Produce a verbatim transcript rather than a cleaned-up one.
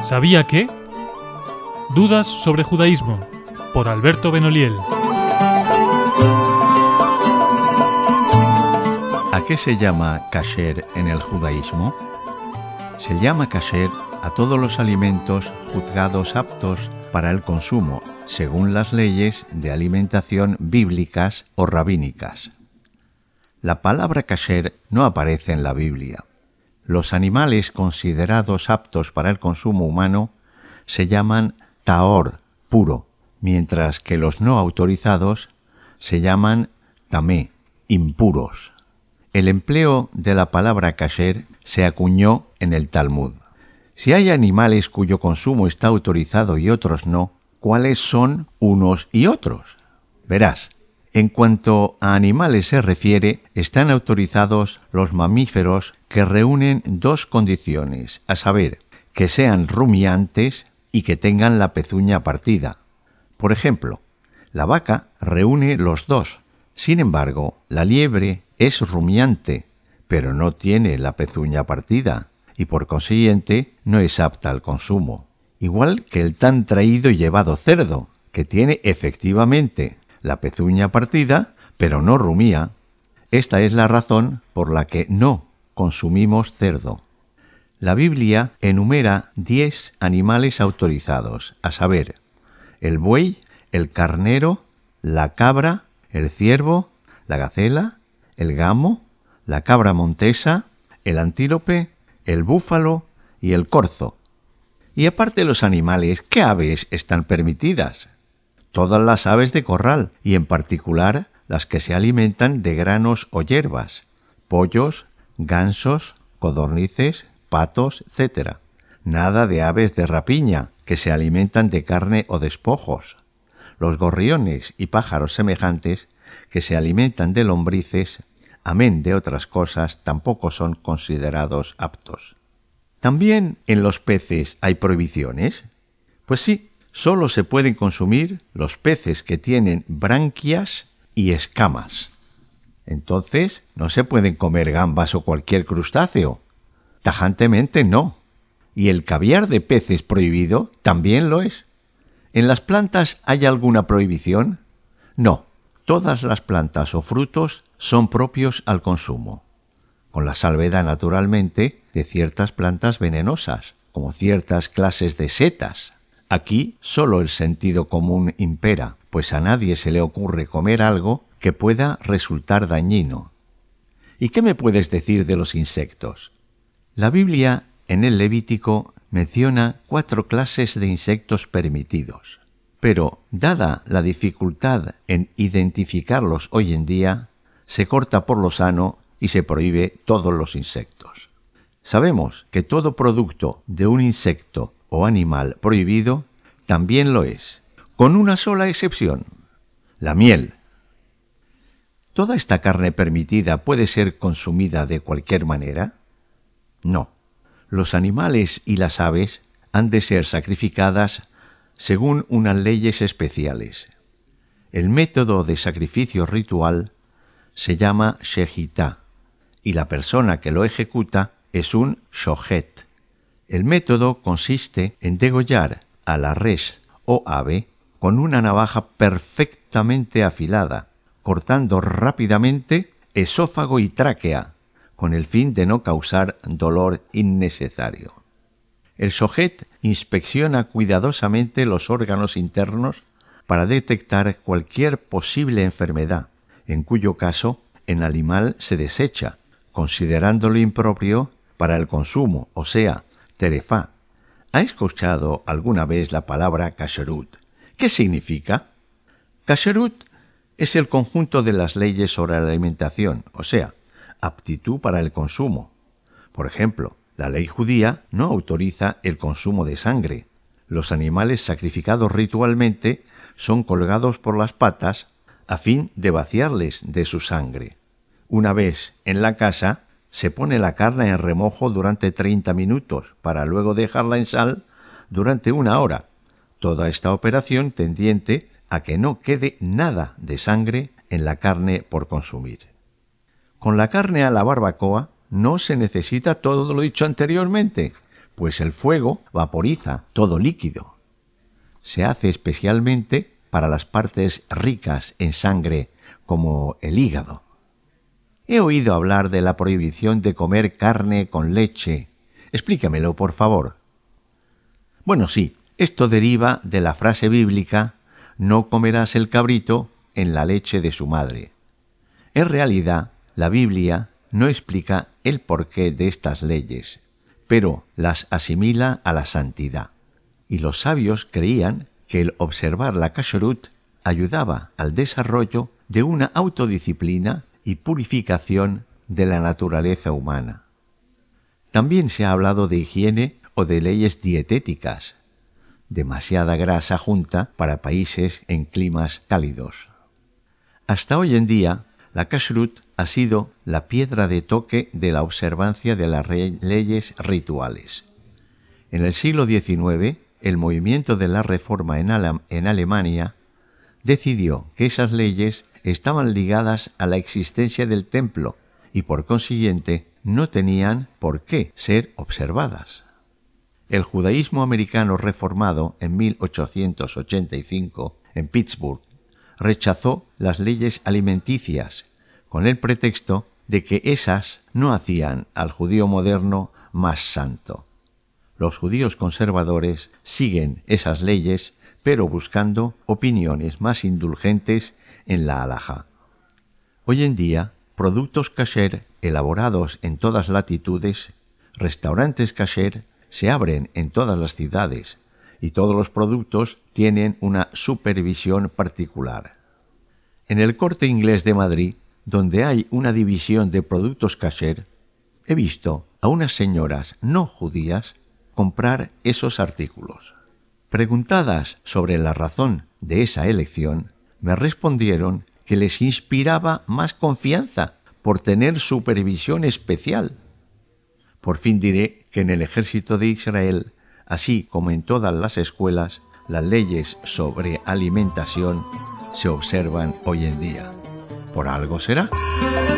¿Sabía qué? Dudas sobre judaísmo, por Alberto Benoliel. ¿A qué se llama kasher en el judaísmo? Se llama kasher a todos los alimentos juzgados aptos para el consumo, según las leyes de alimentación bíblicas o rabínicas. La palabra kasher no aparece en la Biblia. Los animales considerados aptos para el consumo humano se llaman tahor, puro, mientras que los no autorizados se llaman tamé, impuros. El empleo de la palabra kasher se acuñó en el Talmud. Si hay animales cuyo consumo está autorizado y otros no, ¿cuáles son unos y otros? Verás, en cuanto a animales se refiere, están autorizados los mamíferos que reúnen dos condiciones, a saber, que sean rumiantes y que tengan la pezuña partida. Por ejemplo, la vaca reúne los dos. Sin embargo, la liebre es rumiante, pero no tiene la pezuña partida y por consiguiente no es apta al consumo. Igual que el tan traído y llevado cerdo, que tiene efectivamente la pezuña partida, pero no rumía. Esta es la razón por la que no consumimos cerdo. La Biblia enumera diez animales autorizados, a saber, el buey, el carnero, la cabra, el ciervo, la gacela, el gamo, la cabra montesa, el antílope, el búfalo y el corzo. Y aparte de los animales, ¿qué aves están permitidas? Todas las aves de corral, y en particular las que se alimentan de granos o hierbas, pollos, gansos, codornices, patos, etcétera. Nada de aves de rapiña, que se alimentan de carne o despojos. Los gorriones y pájaros semejantes, que se alimentan de lombrices, amén de otras cosas, tampoco son considerados aptos. ¿También en los peces hay prohibiciones? Pues sí. Solo se pueden consumir los peces que tienen branquias y escamas. Entonces, ¿no se pueden comer gambas o cualquier crustáceo? Tajantemente no. ¿Y el caviar de peces prohibido también lo es? ¿En las plantas hay alguna prohibición? No. Todas las plantas o frutos son propios al consumo, con la salvedad, naturalmente, de ciertas plantas venenosas, como ciertas clases de setas. Aquí solo el sentido común impera, pues a nadie se le ocurre comer algo que pueda resultar dañino. ¿Y qué me puedes decir de los insectos? La Biblia, en el Levítico, menciona cuatro clases de insectos permitidos, pero, dada la dificultad en identificarlos hoy en día, se corta por lo sano y se prohíbe todos los insectos. Sabemos que todo producto de un insecto o animal prohibido también lo es, con una sola excepción: la miel. ¿Toda esta carne permitida puede ser consumida de cualquier manera? No. Los animales y las aves han de ser sacrificadas según unas leyes especiales. El método de sacrificio ritual se llama shejitá y la persona que lo ejecuta es un shohet. El método consiste en degollar a la res o ave con una navaja perfectamente afilada, cortando rápidamente esófago y tráquea, con el fin de no causar dolor innecesario. El shohet inspecciona cuidadosamente los órganos internos para detectar cualquier posible enfermedad, en cuyo caso el animal se desecha, considerándolo impropio para el consumo, o sea, terefá. ¿Ha escuchado alguna vez la palabra kasherut? ¿Qué significa? Kasherut es el conjunto de las leyes sobre la alimentación, o sea, aptitud para el consumo. Por ejemplo, la ley judía no autoriza el consumo de sangre. Los animales sacrificados ritualmente son colgados por las patas a fin de vaciarles de su sangre. Una vez en la casa, se pone la carne en remojo durante treinta minutos para luego dejarla en sal durante una hora. Toda esta operación tendiente a que no quede nada de sangre en la carne por consumir. Con la carne a la barbacoa no se necesita todo lo dicho anteriormente, pues el fuego vaporiza todo líquido. Se hace especialmente para las partes ricas en sangre, como el hígado. He oído hablar de la prohibición de comer carne con leche. Explícamelo, por favor. Bueno, sí, esto deriva de la frase bíblica «No comerás el cabrito en la leche de su madre». En realidad, la Biblia no explica el porqué de estas leyes, pero las asimila a la santidad. Y los sabios creían que el observar la kashrut ayudaba al desarrollo de una autodisciplina y purificación de la naturaleza humana. También se ha hablado de higiene o de leyes dietéticas, demasiada grasa junta para países en climas cálidos. Hasta hoy en día, la kashrut ha sido la piedra de toque de la observancia de las leyes rituales. En el siglo diecinueve, el movimiento de la Reforma en, Ale- en Alemania decidió que esas leyes estaban ligadas a la existencia del templo y por consiguiente no tenían por qué ser observadas. El judaísmo americano reformado en mil ochocientos ochenta y cinco en Pittsburgh rechazó las leyes alimenticias con el pretexto de que esas no hacían al judío moderno más santo. Los judíos conservadores siguen esas leyes, pero buscando opiniones más indulgentes en la halajá. Hoy en día, productos kasher elaborados en todas latitudes, restaurantes kasher se abren en todas las ciudades y todos los productos tienen una supervisión particular. En el Corte Inglés de Madrid, donde hay una división de productos kasher, he visto a unas señoras no judías comprar esos artículos. Preguntadas sobre la razón de esa elección, me respondieron que les inspiraba más confianza por tener supervisión especial. Por fin diré que en el ejército de Israel, así como en todas las escuelas, las leyes sobre alimentación se observan hoy en día. ¿Por algo será?